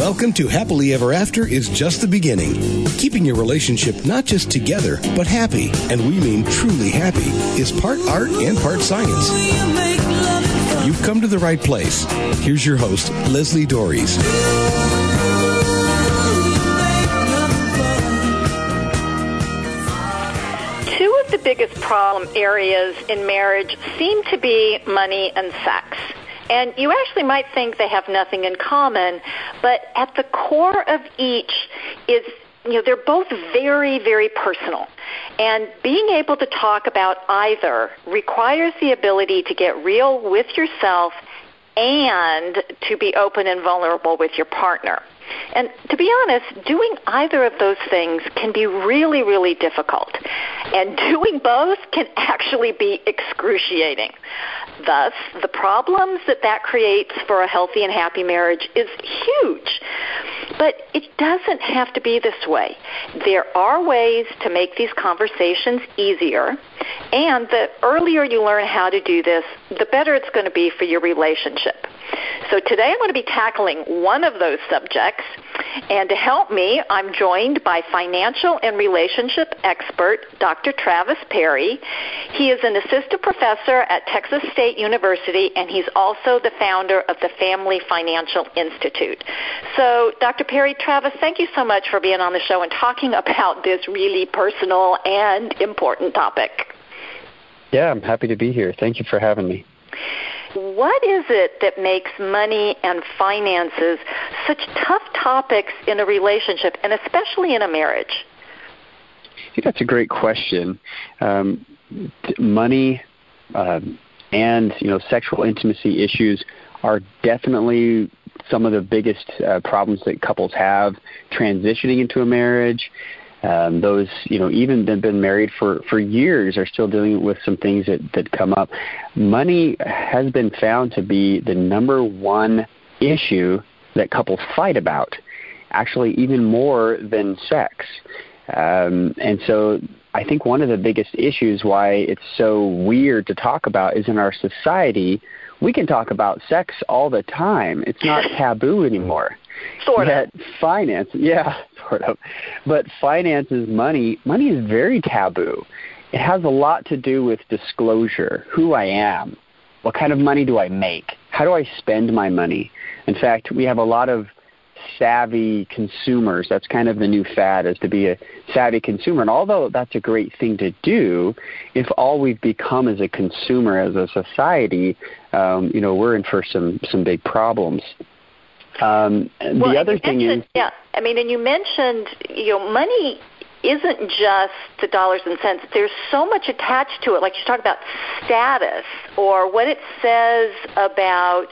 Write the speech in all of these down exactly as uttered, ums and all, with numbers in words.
Welcome to Happily Ever After is just the beginning. Keeping your relationship not just together, but happy, and we mean truly happy, is part art and part science. You've come to the right place. Here's your host, Leslie Dories. Two of the biggest problem areas in marriage seem to be money and sex. And you actually might think they have nothing in common, but at the core of each is, you know, they're both very, very personal. And being able to talk about either requires the ability to get real with yourself and to be open and vulnerable with your partner. And to be honest, doing either of those things can be really, really difficult. And doing both can actually be excruciating. Thus, the problems that that creates for a healthy and happy marriage is huge. But it doesn't have to be this way. There are ways to make these conversations easier, and the earlier you learn how to do this, the better it's going to be for your relationship. So today I'm going to be tackling one of those subjects, and to help me, I'm joined by financial and relationship expert Doctor Travis Perry. He is an assistant professor at Texas State University, and he's also the founder of the Family Financial Institute. So, Doctor Perry, Travis, thank you so much for being on the show and talking about this really personal and important topic. Yeah, I'm happy to be here. Thank you for having me. What is it that makes money and finances such tough topics in a relationship, and especially in a marriage? I think that's a great question. Um, money um, and you know sexual intimacy issues are definitely some of the biggest uh, problems that couples have transitioning into a marriage. Um, those, you know, even been, been married for, for years are still dealing with some things that, that come up. Money has been found to be the number one issue that couples fight about, actually even more than sex. Um, and so I think one of the biggest issues why it's so weird to talk about is in our society, we can talk about sex all the time. It's not taboo anymore. Sort of. Yet finance, yeah, sort of. But finances, money, money is very taboo. It has a lot to do with disclosure, who I am, what kind of money do I make, how do I spend my money. In fact, we have a lot of savvy consumers. That's kind of the new fad, is to be a savvy consumer. And although that's a great thing to do, if all we've become as a consumer, as a society, um, you know, we're in for some, some big problems. Um, well, the other thing is, yeah, I mean, and you mentioned, you know, money isn't just the dollars and cents. There's so much attached to it. Like you talk about status or what it says about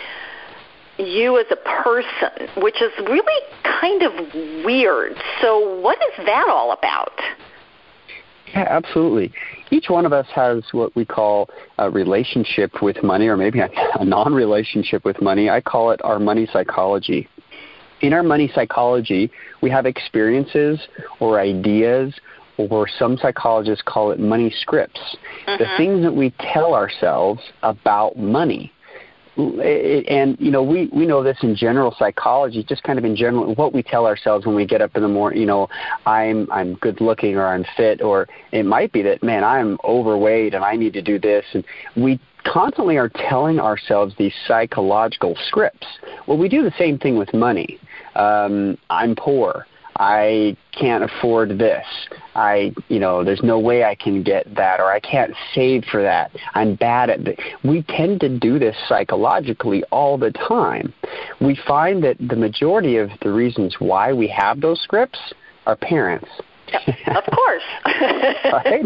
you as a person, which is really kind of weird. So what is that all about? Yeah, absolutely. Each one of us has what we call a relationship with money, or maybe a, a non-relationship with money. I call it our money psychology. In our money psychology, we have experiences or ideas, or some psychologists call it money scripts, mm-hmm. the things that we tell ourselves about money. And, you know, we, we know this in general psychology, just kind of in general, what we tell ourselves when we get up in the morning, you know, I'm I'm good looking, or I'm fit, or it might be that, man, I'm overweight and I need to do this. And we constantly are telling ourselves these psychological scripts. Well, we do the same thing with money. Um, I'm poor. I can't afford this. I, you know, there's no way I can get that, or I can't save for that. I'm bad at it. We tend to do this psychologically all the time. We find that the majority of the reasons why we have those scripts are parents. Of course. Right?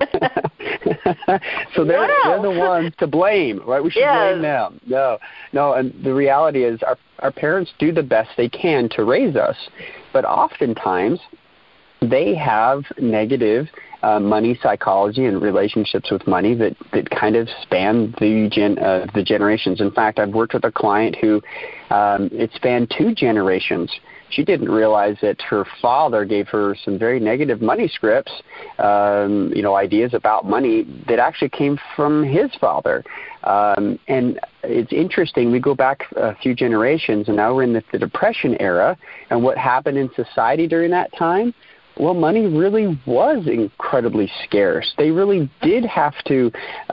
So they're, they're the ones to blame, right? We should yes. blame them. No, no. And the reality is our, our parents do the best they can to raise us, but oftentimes they have negative uh, money psychology and relationships with money that, that kind of span the gen, uh, the generations. In fact, I've worked with a client who um, it spanned two generations. She didn't realize that her father gave her some very negative money scripts, um, you know, ideas about money that actually came from his father. Um, and it's interesting. We go back a few generations, and now we're in the, the Depression era. And what happened in society during that time? Well, money really was incredibly scarce. They really did have to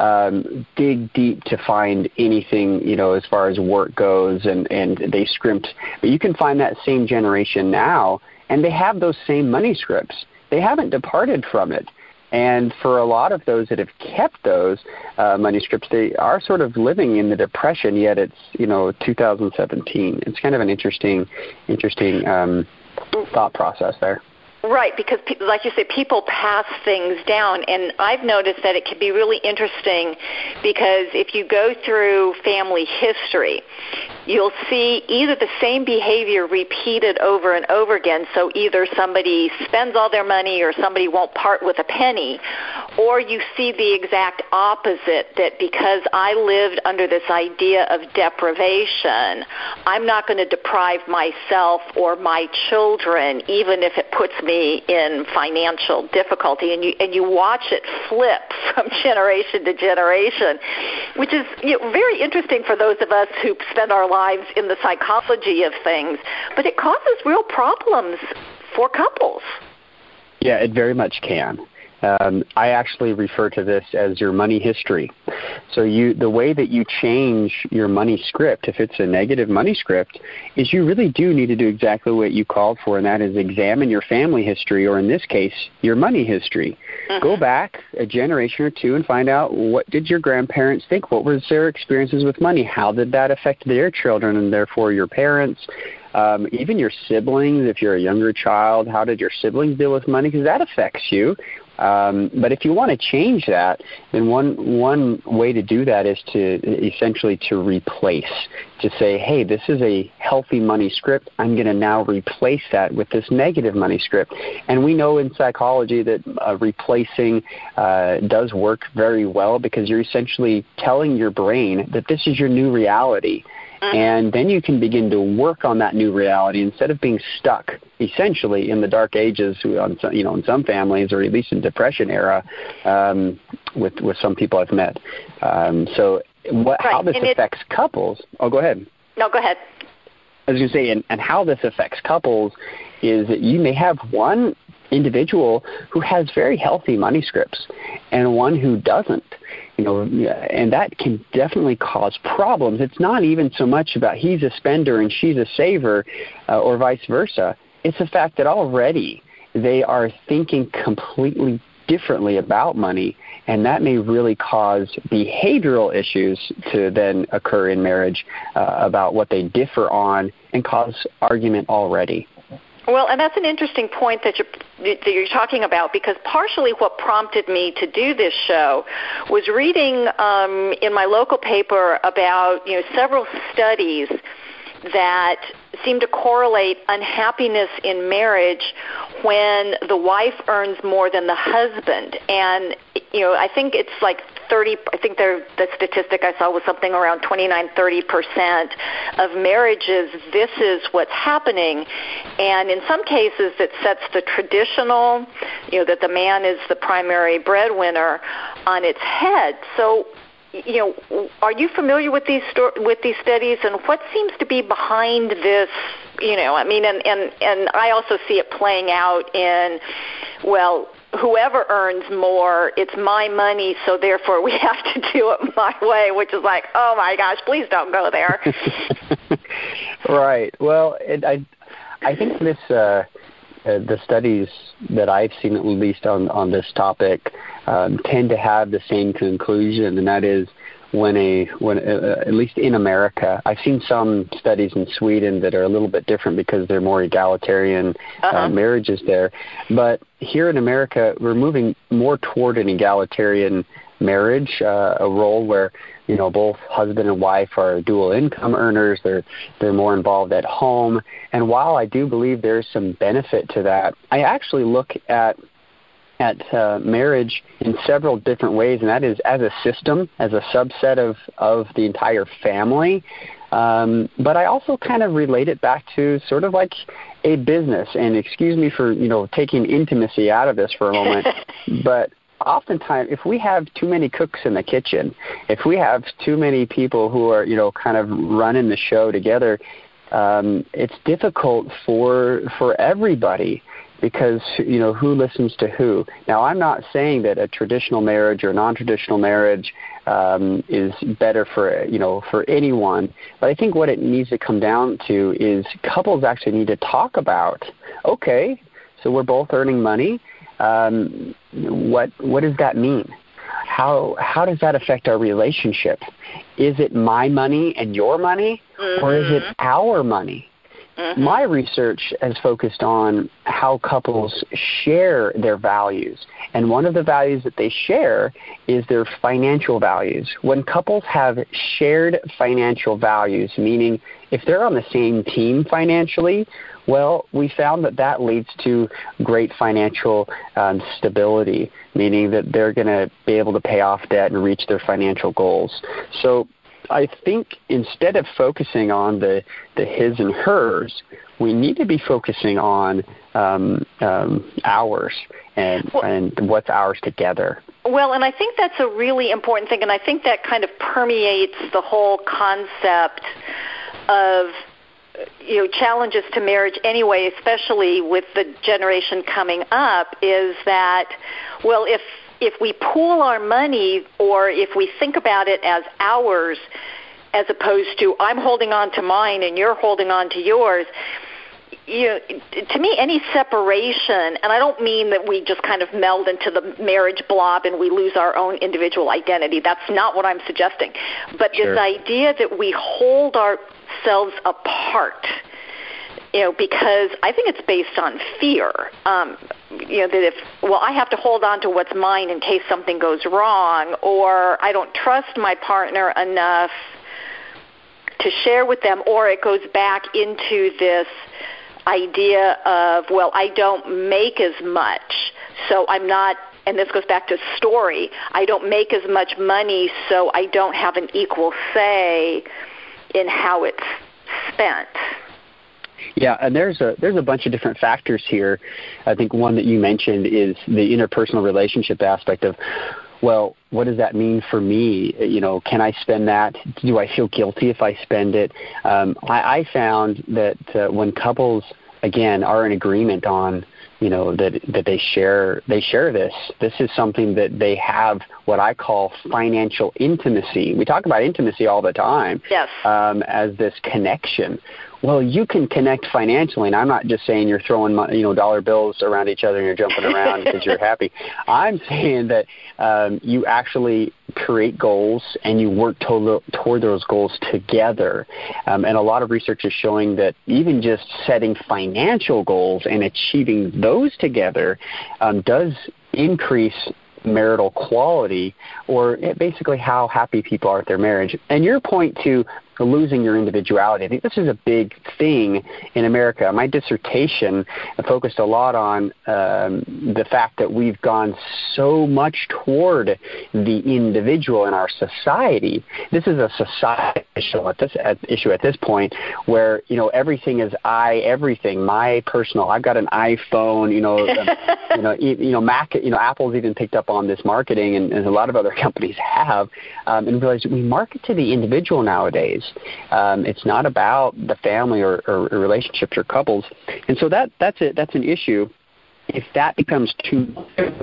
um, dig deep to find anything, you know, as far as work goes, and, and they scrimped. But you can find that same generation now, and they have those same money scripts. They haven't departed from it. And for a lot of those that have kept those uh, money scripts, they are sort of living in the Depression, yet it's, you know, two thousand seventeen. It's kind of an interesting, interesting um, thought process there. Right, because like you say, people pass things down, and I've noticed that it can be really interesting because if you go through family history, you'll see either the same behavior repeated over and over again, so either somebody spends all their money or somebody won't part with a penny, or you see the exact opposite, that because I lived under this idea of deprivation, I'm not going to deprive myself or my children, even if it puts me in financial difficulty. And you and you watch it flip from generation to generation, which is, you know, very interesting for those of us who spend our lives in the psychology of things. But it causes real problems for couples. Yeah, it very much can. Um, I actually refer to this as your money history. So you, the way that you change your money script, if it's a negative money script, is you really do need to do exactly what you called for, and that is examine your family history, or in this case, your money history. Mm-hmm. Go back a generation or two and find out, what did your grandparents think? What was their experiences with money? How did that affect their children and therefore your parents? Um, even your siblings, if you're a younger child, how did your siblings deal with money? Because that affects you. Um, but if you want to change that, then one one way to do that is to essentially to replace, to say, hey, this is a healthy money script. I'm going to now replace that with this negative money script. And we know in psychology that uh, replacing uh, does work very well, because you're essentially telling your brain that this is your new reality. And then you can begin to work on that new reality instead of being stuck, essentially, in the dark ages, on some, you know, in some families, or at least in Depression era, um, with with some people I've met. Um, so, what, right. how this and affects it, couples? Oh, go ahead. No, go ahead. I was going to say, and, and how this affects couples is that you may have one individual who has very healthy money scripts and one who doesn't. You know, and that can definitely cause problems. It's not even so much about he's a spender and she's a saver, uh, or vice versa. It's the fact that already they are thinking completely differently about money, and that may really cause behavioral issues to then occur in marriage uh, about what they differ on, and cause argument already. Well, and that's an interesting point that you're, that you're talking about, because partially what prompted me to do this show was reading um, in my local paper about, you know, several studies that seem to correlate unhappiness in marriage when the wife earns more than the husband. And, you know, I think it's like thirty, I think the statistic I saw was something around twenty-nine, thirty percent of marriages, this is what's happening. And in some cases it sets the traditional, you know, that the man is the primary breadwinner on its head. So, you know, are you familiar with these sto- with these studies, and what seems to be behind this? You know, I mean, and, and, and I also see it playing out in, well, whoever earns more, it's my money, so therefore we have to do it my way, which is like, oh my gosh, please don't go there. Right. Well, it, I I think this uh, uh, the studies that I've seen, at least on, on this topic, um, tend to have the same conclusion, and that is when a when uh, at least in America, I've seen some studies in Sweden that are a little bit different because they're more egalitarian uh-huh. uh, marriages there. But here in America, we're moving more toward an egalitarian marriage, uh, a role where, you know, both husband and wife are dual income earners. They're they're more involved at home. And while I do believe there's some benefit to that, I actually look at at uh, marriage in several different ways, and that is as a system, as a subset of, of the entire family. Um, but I also kind of relate it back to sort of like a business. And excuse me for, you know, taking intimacy out of this for a moment, but oftentimes if we have too many cooks in the kitchen, if we have too many people who are, you know, kind of running the show together, um, it's difficult for for everybody. Because, you know, who listens to who? Now, I'm not saying that a traditional marriage or non-traditional marriage um, is better for, you know, for anyone. But I think what it needs to come down to is couples actually need to talk about, okay, so we're both earning money. Um, what what does that mean? How how does that affect our relationship? Is it my money and your money, mm-hmm. or is it our money? Mm-hmm. My research has focused on how couples share their values. And one of the values that they share is their financial values. When couples have shared financial values, meaning if they're on the same team financially, well, we found that that leads to great financial um, stability, meaning that they're going to be able to pay off debt and reach their financial goals. So I think instead of focusing on the, the his and hers, we need to be focusing on um, um, ours and, well, and what's ours together. Well, and I think that's a really important thing, and I think that kind of permeates the whole concept of, you know, challenges to marriage anyway, especially with the generation coming up, is that, well, if if we pool our money, or if we think about it as ours, as opposed to I'm holding on to mine and you're holding on to yours, you know, to me, any separation, and I don't mean that we just kind of meld into the marriage blob and we lose our own individual identity. That's not what I'm suggesting. But sure. This idea that we hold ourselves apart, you know, because I think it's based on fear. Um, you know, that if, well, I have to hold on to what's mine in case something goes wrong, or I don't trust my partner enough to share with them, or it goes back into this idea of, well, I don't make as much, so I'm not, and this goes back to story, I don't make as much money, so I don't have an equal say in how it's spent. Yeah, and there's a there's a bunch of different factors here. I think one that you mentioned is the interpersonal relationship aspect of, well, what does that mean for me? You know, can I spend that? Do I feel guilty if I spend it? Um, I, I found that uh, when couples, again, are in agreement on, you know, that that they share they share this. This is something that they have what I call financial intimacy. We talk about intimacy all the time. Yes. Um, as this connection. Well, you can connect financially, and I'm not just saying you're throwing, you know, dollar bills around each other and you're jumping around because you're happy. I'm saying that um, you actually create goals and you work to, toward those goals together. Um, and a lot of research is showing that even just setting financial goals and achieving those together um, does increase marital quality, or basically how happy people are at their marriage. And your point to losing your individuality, I think this is a big thing in America. My dissertation focused a lot on um, the fact that we've gone so much toward the individual in our society. This is a society issue at this at, issue at this point, where, you know, everything is I, everything, my personal. I've got an iPhone, you know, um, you know, e- you know, Mac, you know, Apple's even picked up on this marketing, and, and a lot of other companies have, um, and realized we market to the individual nowadays. Um, it's not about the family or, or relationships or couples, and so that that's it. That's an issue. If that becomes too,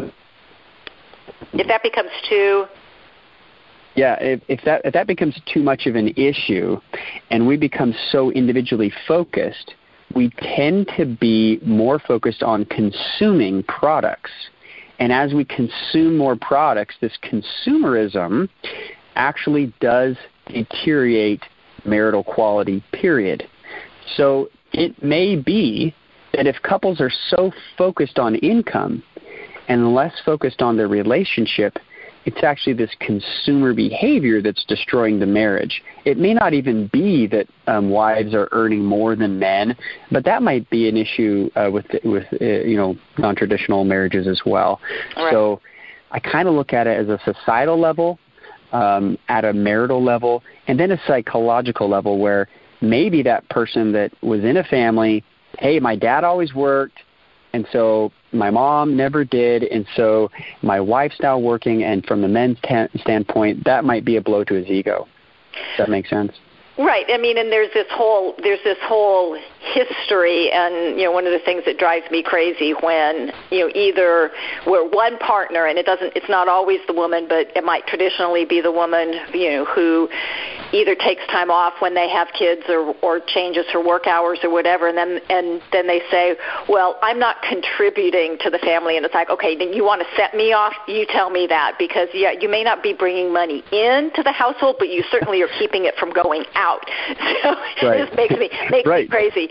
if that becomes too, yeah, if, if that if that becomes too much of an issue, and we become so individually focused, we tend to be more focused on consuming products. And as we consume more products, this consumerism actually does deteriorate marital quality, period. So it may be that if couples are so focused on income and less focused on their relationship, it's actually this consumer behavior that's destroying the marriage. It may not even be that um, wives are earning more than men, but that might be an issue uh, with with uh, you know non-traditional marriages as well. Right. So I kind of look at it as a societal level, um, at a marital level, and then a psychological level where maybe that person that was in a family, hey, my dad always worked, and so my mom never did, and so my wife's now working, and from the men's ta- standpoint, that might be a blow to his ego. Does that make sense? Right. I mean, and there's this whole there's this whole history, and you know, one of the things that drives me crazy when you know either we're one partner, and it doesn't it's not always the woman, but it might traditionally be the woman, you know, who either takes time off when they have kids or or changes her work hours or whatever, and then and then they say, well, I'm not contributing to the family, and it's like, okay, then you want to set me off? You tell me that, because yeah, you may not be bringing money into the household, but you certainly are keeping it from going out. So right. This makes me makes right. me crazy.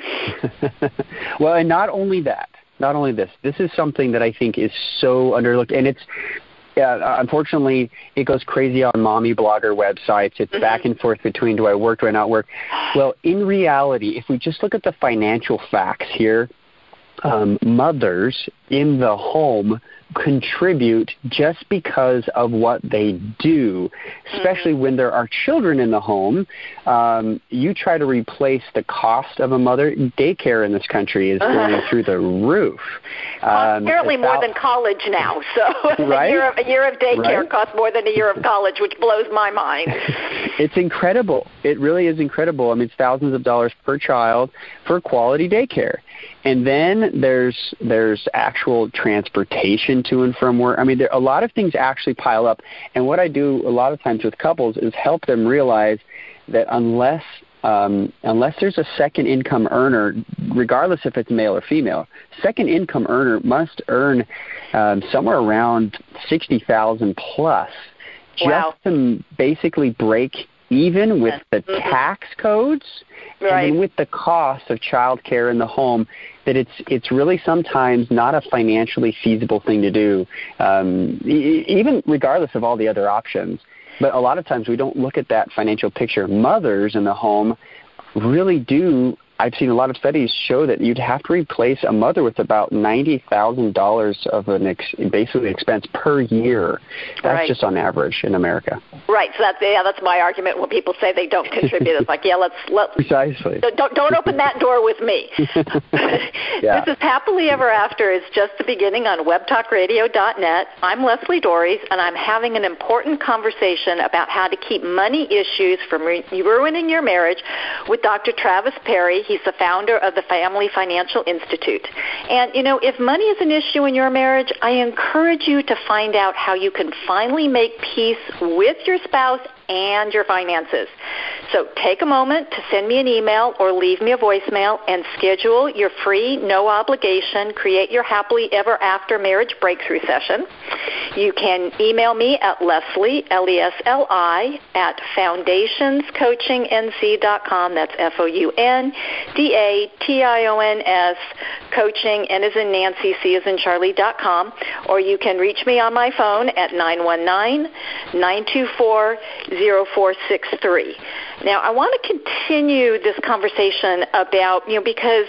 Well, and not only that, not only this, this is something that I think is so underlooked, and it's yeah, unfortunately, it goes crazy on mommy blogger websites. It's mm-hmm. back and forth between do I work, do I not work. Well, in reality, if we just look at the financial facts here, um, mothers in the home contribute just because of what they do, especially mm-hmm. when there are children in the home. Um, you try to replace the cost of a mother. Daycare in this country is going through the roof. Um, apparently more than college now. So right? a, year of, a year of daycare right? costs more than a year of college, which blows my mind. It's incredible. It really is incredible. I mean, it's thousands of dollars per child for quality daycare. And then there's there's actual transportation to and from work. I mean, there, a lot of things actually pile up. And what I do a lot of times with couples is help them realize that unless um, unless there's a second income earner, regardless if it's male or female, second income earner must earn um, somewhere around sixty thousand dollars plus just wow. to basically break even with the mm-hmm. tax codes right. and with the cost of child care in the home, that it's it's really sometimes not a financially feasible thing to do, um, e- even regardless of all the other options. But a lot of times we don't look at that financial picture. Mothers in the home really do. I've seen a lot of studies show that you'd have to replace a mother with about ninety thousand dollars of an ex- basically expense per year. That's right. just on average in America. Right. So that's yeah, that's my argument when people say they don't contribute. It's like, yeah, let's let precisely. Don't don't open that door with me. yeah. This is Happily Ever After. It's just the beginning on web talk radio dot net. I'm Leslie Dories, and I'm having an important conversation about how to keep money issues from re- ruining your marriage with Doctor Travis Perry. He's the founder of the Family Financial Institute. And, you know, if money is an issue in your marriage, I encourage you to find out how you can finally make peace with your spouse and your finances. So take a moment to send me an email or leave me a voicemail and schedule your free, no obligation, Create Your Happily Ever After Marriage Breakthrough session. You can email me at Leslie, L E S L I, at foundations coaching n c dot com. That's F O U N D A T I O N S, coaching, N as in Nancy, C as in Charlie dot com. Or you can reach me on my phone at nine one nine, nine two four, zero four six three. Now, I want to continue this conversation about, you know, because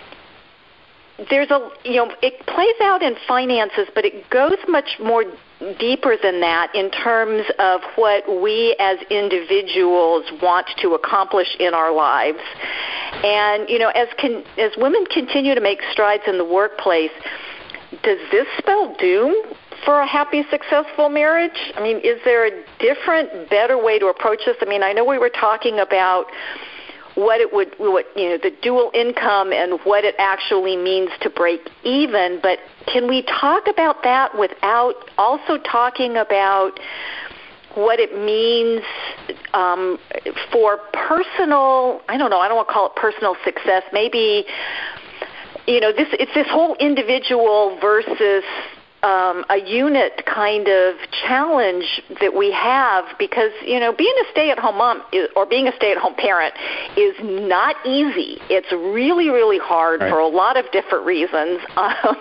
there's a, you know, it plays out in finances, but it goes much more deeper than that in terms of what we as individuals want to accomplish in our lives. And, you know, as con- as women continue to make strides in the workplace, does this spell doom for a happy, successful marriage? I mean, is there a different, better way to approach this? I mean, I know we were talking about what it would, what, you know, the dual income and what it actually means to break even, but can we talk about that without also talking about what it means um, for personal, I don't know, I don't want to call it personal success, maybe, you know, this it's this whole individual versus um, a unit kind of challenge that we have because, you know, being a stay-at-home mom is, or being a stay-at-home parent is not easy. It's really, really hard right. for a lot of different reasons. Um,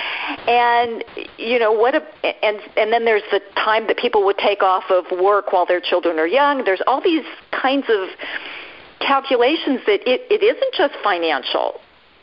and, you know, what a, and, and then there's the time that people would take off of work while their children are young. There's all these kinds of calculations that it, it isn't just financial.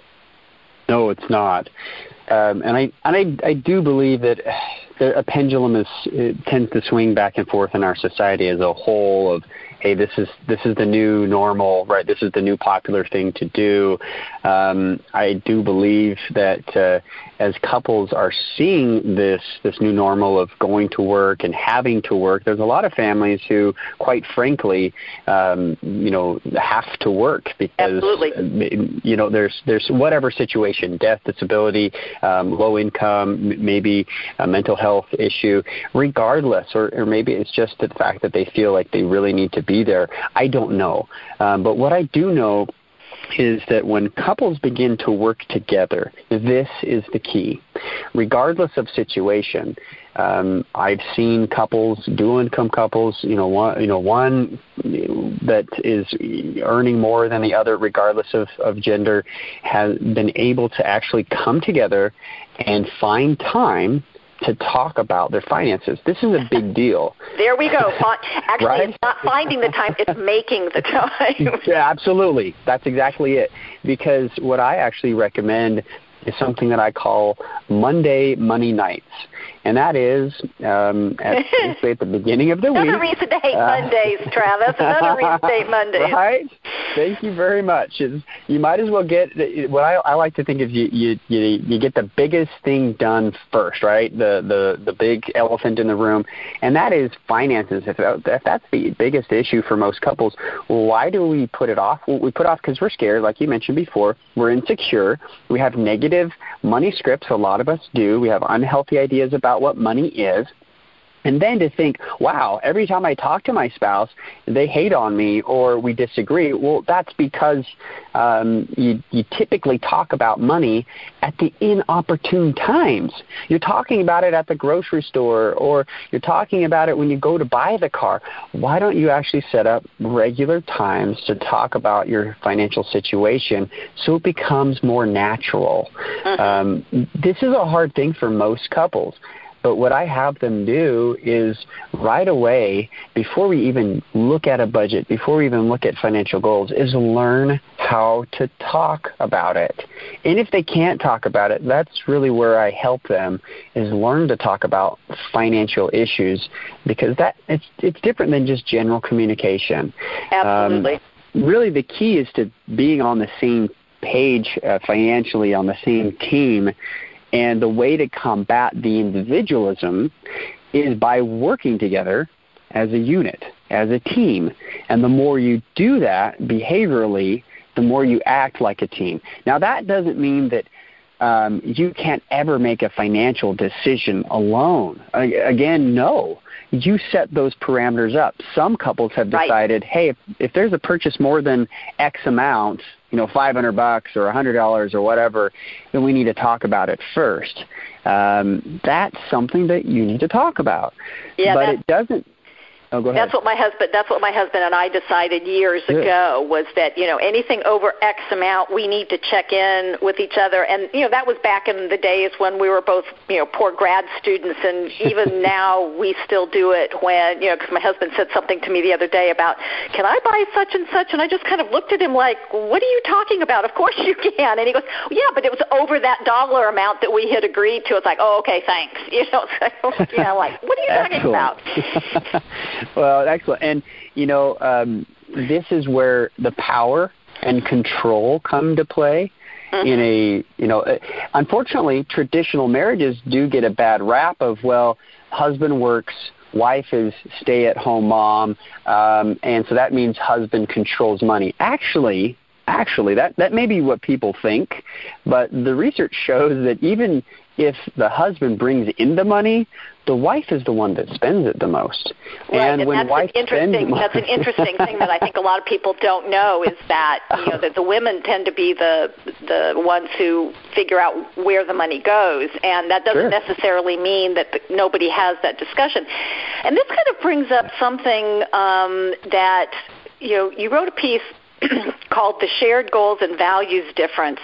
No, it's not. Um, and I and I, I do believe that the, a pendulum is it tends to swing back and forth in our society as a whole of, hey, this is this is the new normal, right? This is the new popular thing to do. Um, I do believe that uh, as couples are seeing this this new normal of going to work and having to work, there's a lot of families who, quite frankly, um, you know, have to work because Absolutely. you know there's there's whatever situation, death, disability, um, low income, maybe a mental health issue, regardless, or, or maybe it's just the fact that they feel like they really need to be there. I don't know. Um, but what I do know is that when couples begin to work together, this is the key. Regardless of situation, um, I've seen couples, dual income couples, you know, one, you know, one that is earning more than the other, regardless of, of gender, has been able to actually come together and find time to talk about their finances. This is a big deal. There we go. Actually, right? It's not finding the time, it's making the time. Yeah, absolutely. That's exactly it. Because what I actually recommend is something that I call Monday Money Nights. And that is um, at, basically at the beginning of the Another week. reason to hate uh, Mondays, Travis. Another reason to hate Mondays. Right? Thank you very much. It's, you might as well get, what I, I like to think is you, you, you, you get the biggest thing done first, right? The, the, the big elephant in the room. And that is finances. If, if that's the biggest issue for most couples, why do we put it off? Well, we put it off because we're scared, like you mentioned before. We're insecure. We have negative money scripts. A lot of us do. We have unhealthy ideas about what money is. And then to think, wow, every time I talk to my spouse, they hate on me or we disagree. Well, that's because um, you, you typically talk about money at the inopportune times. You're talking about it at the grocery store or you're talking about it when you go to buy the car. Why don't you actually set up regular times to talk about your financial situation so it becomes more natural? Mm-hmm. Um, this is a hard thing for most couples. But what I have them do is right away, before we even look at a budget, before we even look at financial goals, is learn how to talk about it. And if they can't talk about it, that's really where I help them, is learn to talk about financial issues, because that it's it's different than just general communication. Absolutely. Um, really, the key is to being on the same page uh, financially, on the same team. And the way to combat the individualism is by working together as a unit, as a team. And the more you do that behaviorally, the more you act like a team. Now, that doesn't mean that um, you can't ever make a financial decision alone. Again, no. You set those parameters up. Some couples have decided, right. hey, if, if there's a purchase more than X amount, you know, five hundred bucks or one hundred dollars or whatever, then we need to talk about it first. Um, that's something that you need to talk about. Yeah, but it doesn't. Oh, go ahead. That's what my husband. That's what my husband and I decided years Good. ago was that, you know, anything over X amount, we need to check in with each other. And you know, that was back in the days when we were both, you know, poor grad students, and even now we still do it when, you know, because my husband said something to me the other day about, can I buy such and such? And I just kind of looked at him like, what are you talking about? Of course you can. And he goes, yeah, but it was over that dollar amount that we had agreed to. It's like, oh, okay, thanks. You know, so, you know, like, what are you talking about? Well, excellent. And, you know, um, this is where the power and control come to play. Mm-hmm. In a, you know, unfortunately, traditional marriages do get a bad rap of, well, husband works, wife is stay-at-home mom, um, and so that means husband controls money. Actually, Actually, that, that may be what people think, but the research shows that even if the husband brings in the money, the wife is the one that spends it the most. Right, and, and when that's wife an interesting. spends That's an interesting thing that I think a lot of people don't know is that you know that the women tend to be the the ones who figure out where the money goes, and that doesn't sure. necessarily mean that the, nobody has that discussion. And this kind of brings up something um, that you know you wrote a piece called "The Shared Goals and Values Difference,"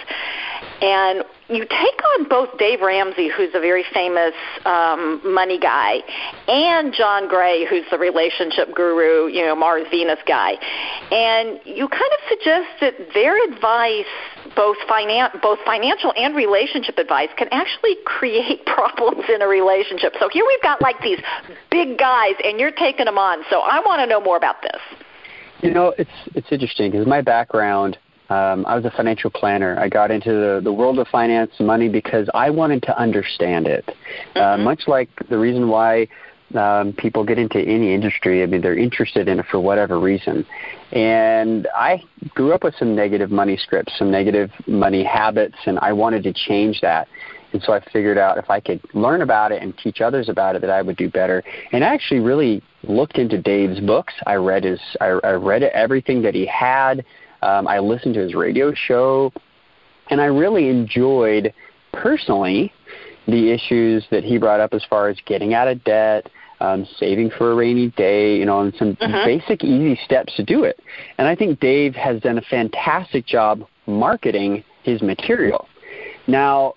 and you take on both Dave Ramsey, who's a very famous um, money guy, and John Gray, who's the relationship guru, you know, Mars Venus guy, and you kind of suggest that their advice, both finan- both financial and relationship advice, can actually create problems in a relationship. So here we've got like these big guys, and you're taking them on. So I want to know more about this. You know, it's it's interesting because my background, um, I was a financial planner. I got into the, the world of finance and money because I wanted to understand it. Mm-hmm. Uh, much like the reason why um, people get into any industry, I mean, they're interested in it for whatever reason. And I grew up with some negative money scripts, some negative money habits, and I wanted to change that. And so I figured out if I could learn about it and teach others about it, that I would do better. And I actually really looked into Dave's books. I read his, I, I read everything that he had. Um, I listened to his radio show, and I really enjoyed personally the issues that he brought up as far as getting out of debt, um, saving for a rainy day, you know, and some mm-hmm. basic, easy steps to do it. And I think Dave has done a fantastic job marketing his material. Now,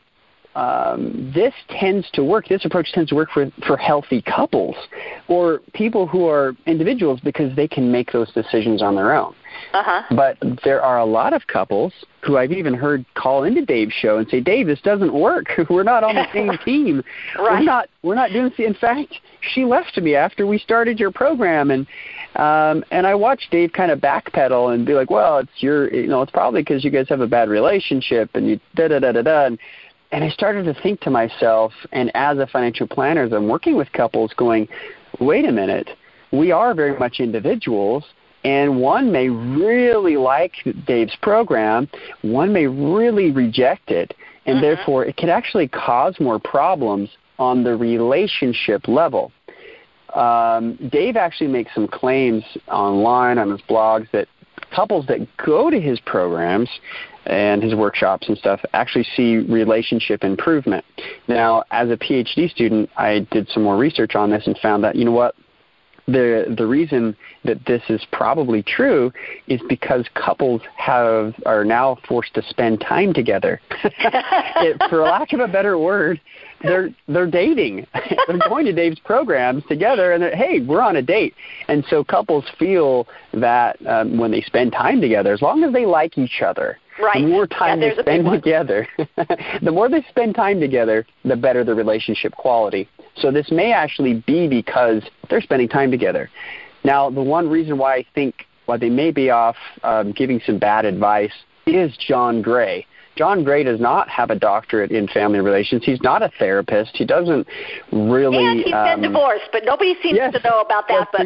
Um, this tends to work, this approach tends to work for, for healthy couples or people who are individuals because they can make those decisions on their own. Uh-huh. But there are a lot of couples who I've even heard call into Dave's show and say, Dave, this doesn't work. We're not on the same team. Right. We're not, we're not doing this. In fact, she left me after we started your program. And, um, and I watched Dave kind of backpedal and be like, well, it's your, you know, it's probably because you guys have a bad relationship and you da da da da da. And, And I started to think to myself, and as a financial planner, as I'm working with couples going, wait a minute, we are very much individuals, and one may really like Dave's program, one may really reject it, and mm-hmm. therefore it can actually cause more problems on the relationship level. Um, Dave actually makes some claims online on his blogs that couples that go to his programs and his workshops and stuff actually see relationship improvement. Now, as a PhD student, I did some more research on this and found that, you know what, the the reason that this is probably true is because couples have are now forced to spend time together. it, for lack of a better word, they're they're dating. They're going to Dave's programs together, and hey, we're on a date. And so couples feel that um, when they spend time together, as long as they like each other, right. the more time yeah, they spend together, the more they spend time together, the better the relationship quality. So this may actually be because they're spending time together. Now, the one reason why I think why they may be off um, giving some bad advice is John Gray. John Gray does not have a doctorate in family relations. He's not a therapist. He doesn't really... And he's um, been divorced, but nobody seems yes, to know about that, but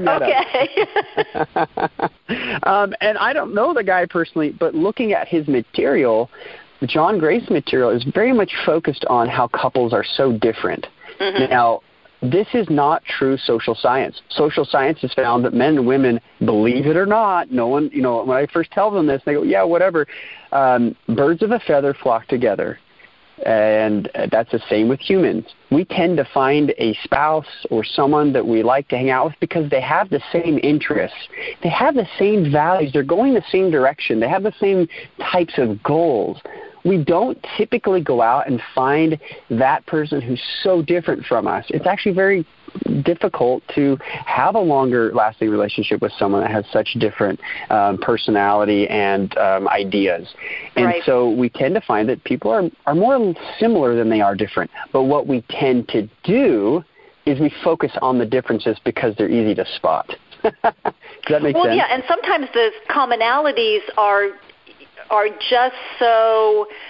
okay. um, and I don't know the guy personally, but looking at his material, John Gray's material is very much focused on how couples are so different. Mm-hmm. Now, this is not true social science. Social science has found that men and women, believe it or not, no one, you know, when I first tell them this, they go, yeah, whatever. Um, birds of a feather flock together. And that's the same with humans. We tend to find a spouse or someone that we like to hang out with because they have the same interests. They have the same values. They're going the same direction. They have the same types of goals. We don't typically go out and find that person who's so different from us. It's actually very difficult to have a longer lasting relationship with someone that has such different um, personality and um, ideas. And right. so we tend to find that people are, are more similar than they are different. But what we tend to do is we focus on the differences because they're easy to spot. Does that make well, sense? Well, yeah, and sometimes the commonalities are are just so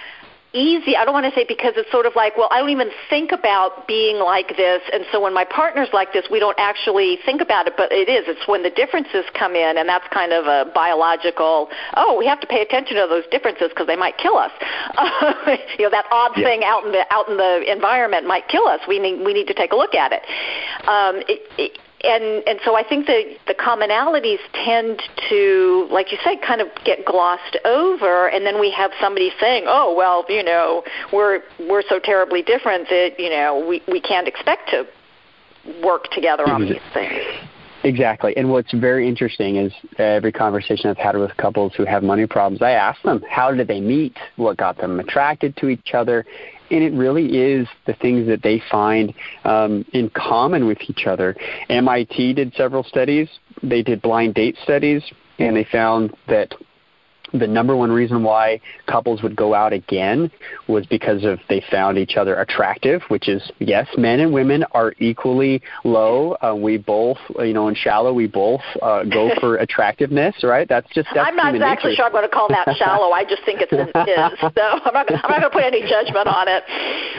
easy. I don't want to say because it's sort of like, well, I don't even think about being like this, and so when my partner's like this, we don't actually think about it, but it is. It's when the differences come in, and that's kind of a biological, oh, we have to pay attention to those differences because they might kill us. Uh, you know, that odd yeah. thing out in the out in the environment might kill us. We need we need to take a look at it. Um, it, it And and so I think that the commonalities tend to, like you say, kind of get glossed over, and then we have somebody saying, oh, well, you know, we're we're so terribly different that, you know, we, we can't expect to work together on these things. Exactly. And what's very interesting is every conversation I've had with couples who have money problems, I ask them, how did they meet? What got them attracted to each other? And it really is the things that they find um, in common with each other. M I T did several studies. They did blind date studies, and they found that the number one reason why couples would go out again was because of they found each other attractive, which is, yes, men and women are equally low. Uh, we both, you know, in shallow, we both uh, go for attractiveness, right? That's just that's I'm not exactly nature. sure I'm going to call that shallow. I just think it's an is. So I'm not going to put any judgment on it.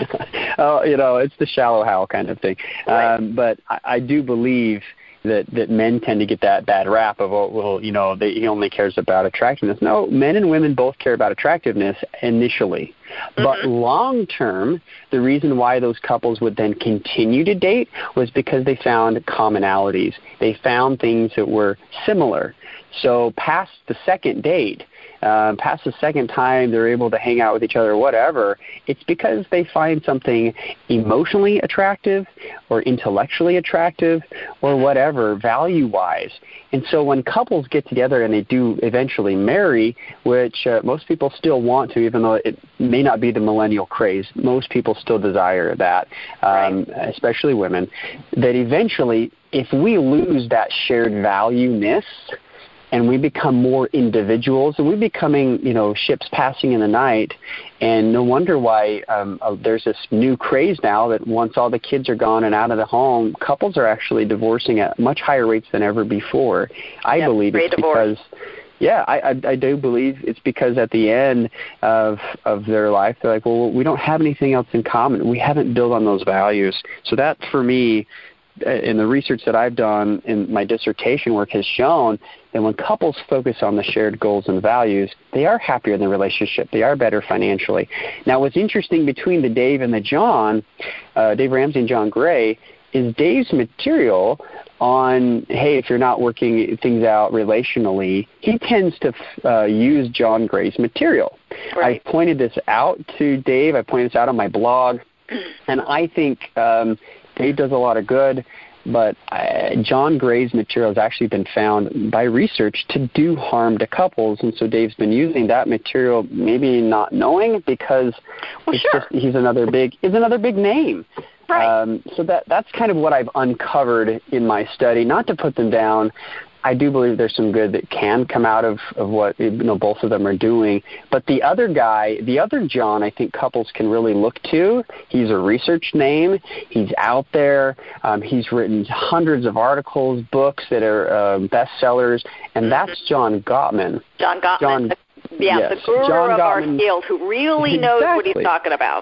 Oh, you know, it's the shallow how kind of thing. Right. Um, but I, I do believe that that men tend to get that bad rap of, oh, well, you know, they, he only cares about attractiveness. No, men and women both care about attractiveness initially. Mm-hmm. But long term, the reason why those couples would then continue to date was because they found commonalities. They found things that were similar. So past the second date, Um, past the second time they're able to hang out with each other or whatever, it's because they find something emotionally attractive or intellectually attractive or whatever, value-wise. And so when couples get together and they do eventually marry, which uh, most people still want to, even though it may not be the millennial craze, most people still desire that, um, right. especially women, that eventually if we lose that shared value-ness, and we become more individuals, and we're becoming, you know, ships passing in the night. And no wonder why um, uh, there's this new craze now that once all the kids are gone and out of the home, couples are actually divorcing at much higher rates than ever before. I yep, believe it's divorce. because... Yeah, I, I, I do believe it's because at the end of of their life, they're like, well, we don't have anything else in common. We haven't built on those values. So that, for me, in the research that I've done in my dissertation work has shown that when couples focus on the shared goals and values, they are happier in the relationship. They are better financially. Now, what's interesting between the Dave and the John, uh, Dave Ramsey and John Gray, is Dave's material on, hey, if you're not working things out relationally, he tends to uh, use John Gray's material. Right. I pointed this out to Dave. I pointed this out on my blog, and I think um, Dave does a lot of good, but uh, John Gray's material has actually been found by research to do harm to couples, and so Dave's been using that material, maybe not knowing, because well, it's sure. just, he's another big he's another big name. Right. Um, so that that's kind of what I've uncovered in my study. Not to put them down, I do believe there's some good that can come out of, of what you know both of them are doing. But the other guy, the other John, I think couples can really look to. He's a research name. He's out there. Um, he's written hundreds of articles, books that are uh, bestsellers, and mm-hmm. that's John Gottman. John Gottman. John, Yeah, yes. the guru John of Gottman. our field who really knows Exactly. what he's talking about.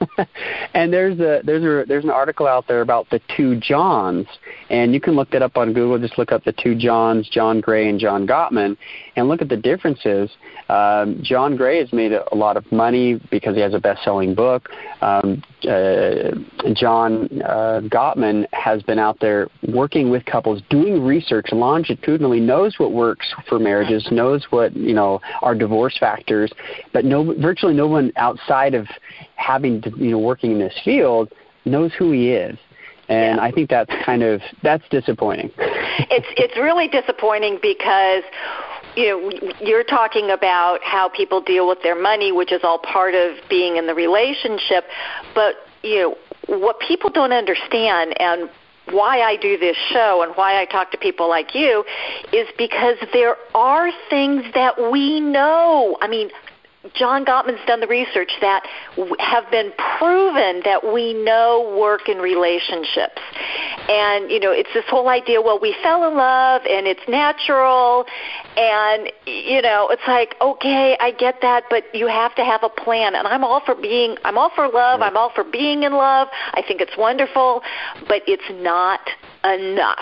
And there's a there's a there's an article out there about the two Johns, and you can look that up on Google. Just look up the two Johns, John Gray and John Gottman, and look at the differences. Um, John Gray has made a, a lot of money because he has a best-selling book. Um, uh, John uh, Gottman has been out there working with couples, doing research longitudinally, knows what works for marriages, knows what you know are divorce factors, but no, virtually no one outside of having to, you know working in this field knows who he is. And yeah. I think that's kind of that's disappointing. It's it's really disappointing because you know you're talking about how people deal with their money, which is all part of being in the relationship, but you know what people don't understand, and why I do this show and why I talk to people like you is because there are things that we know. I mean, John Gottman's done the research that have been proven that we know work in relationships. And, you know, it's this whole idea, well, we fell in love and it's natural. And, you know, it's like, okay, I get that, but you have to have a plan. And I'm all for being, I'm all for love. I'm all for being in love. I think it's wonderful, but it's not enough.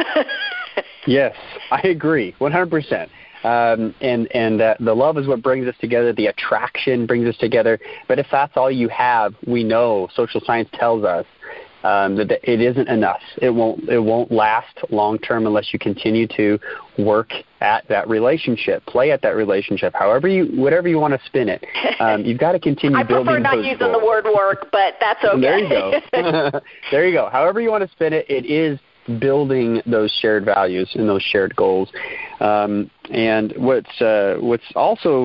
Yes, I agree, one hundred percent. Um, and and uh, the love is what brings us together. The attraction brings us together. But if that's all you have, we know, social science tells us, um, that it isn't enough. It won't it won't last long term unless you continue to work at that relationship, play at that relationship, however you, whatever you want to spin it. Um, you've got to continue I building. I prefer not using goals. The word work, but that's okay. There you go. There you go. However you want to spin it, it is building those shared values and those shared goals. Um, and what's uh, what's also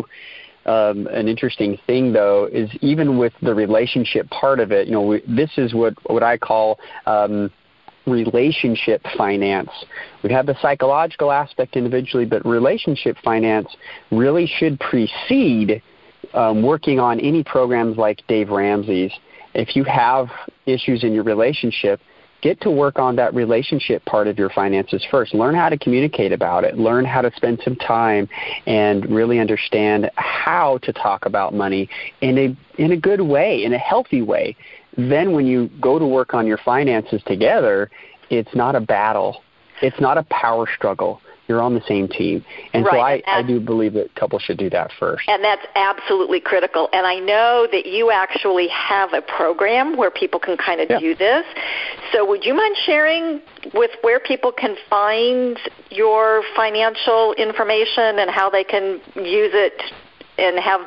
um, an interesting thing, though, is even with the relationship part of it, you know, we, this is what what I call um, relationship finance. We have the psychological aspect individually, but relationship finance really should precede um, working on any programs like Dave Ramsey's. If you have issues in your relationship, get to work on that relationship part of your finances first. Learn how to communicate about it. Learn how to spend some time and really understand how to talk about money in a in a good way, in a healthy way. Then when you go to work on your finances together, it's not a battle. It's not a power struggle. You're on the same team. And right, so I, and I do believe that couples should do that first. And that's absolutely critical. And I know that you actually have a program where people can kind of yeah. do this. So would you mind sharing with where people can find your financial information and how they can use it and have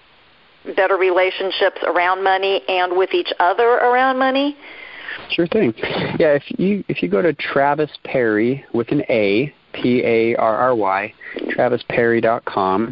better relationships around money and with each other around money? Sure thing. Yeah, if you if you go to Travis Perry with an A, P A R R Y, travis perry dot com.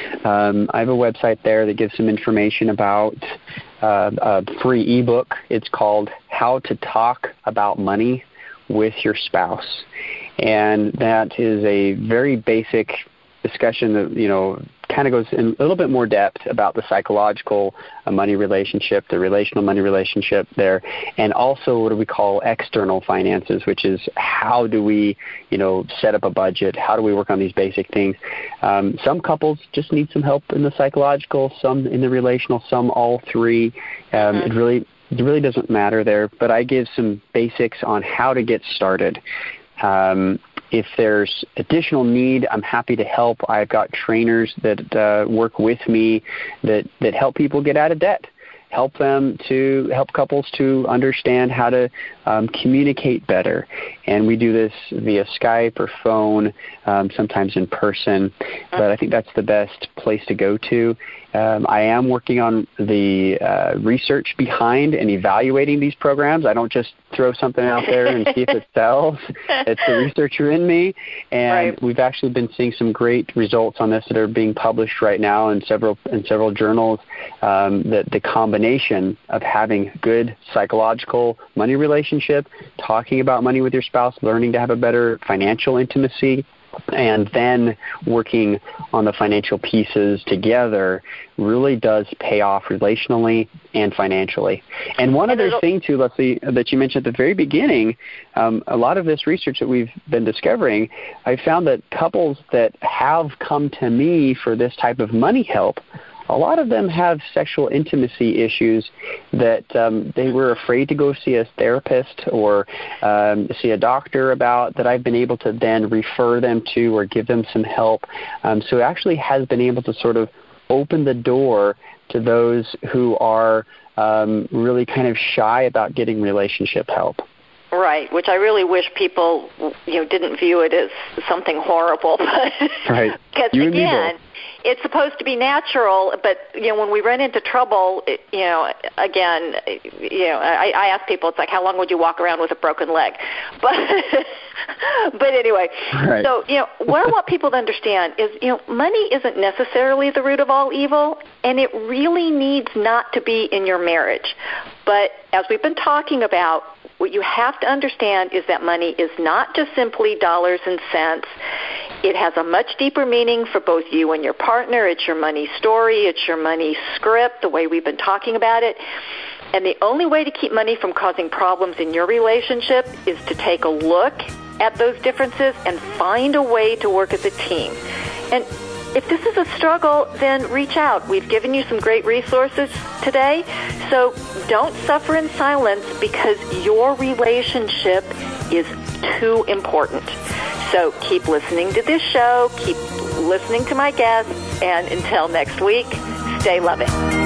Um, I have a website there that gives some information about uh, a free ebook. It's called How to Talk About Money with Your Spouse. And that is a very basic discussion that, you know, kind of goes in a little bit more depth about the psychological uh, money relationship, the relational money relationship there, and also what do we call external finances, which is how do we, you know, set up a budget, how do we work on these basic things. Um, some couples just need some help in the psychological, some in the relational, some all three. Um, mm-hmm. It really it really doesn't matter there, but I give some basics on how to get started. Um, If there's additional need, I'm happy to help. I've got trainers that uh, work with me that, that help people get out of debt, help them to help couples to understand how to um, communicate better. And we do this via Skype or phone, um, sometimes in person. But I think that's the best place to go to. Um, I am working on the uh, research behind and evaluating these programs. I don't just throw something out there and see if it sells. It's the researcher in me. And right. we've actually been seeing some great results on this that are being published right now in several in several journals, um, that the combination of having good psychological money relationship, talking about money with your spouse, learning to have a better financial intimacy, and then working on the financial pieces together really does pay off relationally and financially. And one other thing, too, Leslie, that you mentioned at the very beginning, um, a lot of this research that we've been discovering, I found that couples that have come to me for this type of money help, a lot of them have sexual intimacy issues that um, they were afraid to go see a therapist or um, see a doctor about, that I've been able to then refer them to or give them some help. Um, so it actually has been able to sort of open the door to those who are um, really kind of shy about getting relationship help. Right, which I really wish people, you know, didn't view it as something horrible. Right. Because, again, it's supposed to be natural, but, you know, when we run into trouble, it, you know, again, you know, I, I ask people, it's like, how long would you walk around with a broken leg? But but anyway, right. So, you know, what I want people to understand is, you know, money isn't necessarily the root of all evil, and it really needs not to be in your marriage. But as we've been talking about, what you have to understand is that money is not just simply dollars and cents. It has a much deeper meaning for both you and your partner. It's your money story. It's your money script, the way we've been talking about it. And the only way to keep money from causing problems in your relationship is to take a look at those differences and find a way to work as a team. And if this is a struggle, then reach out. We've given you some great resources today, so don't suffer in silence because your relationship is too important. So keep listening to this show, keep listening to my guests, and until next week, stay loving.